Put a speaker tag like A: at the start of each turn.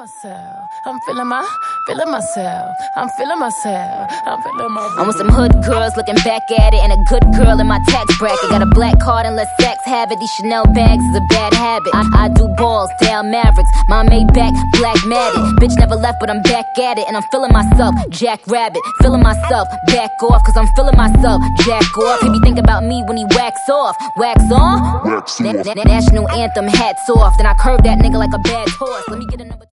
A: myself. I'm feeling myself. I'm feeling myself. I'm feeling my.
B: I'm with some hood girls looking back at it, and a good girl in my tax bracket. Got a black card and let sex have it. These Chanel bags is a bad habit. I do balls, down Mavericks. My Maybach, black matted. Bitch never left, but I'm back at it, and I'm feeling myself. Jack Rabbit, feeling myself. Back off, cause I'm feeling myself. Jack off. He be thinking about me when he wax off. Wax on?
C: Wax off.
B: National anthem, hats off. Then I curve that nigga like a bad horse. Let me get another.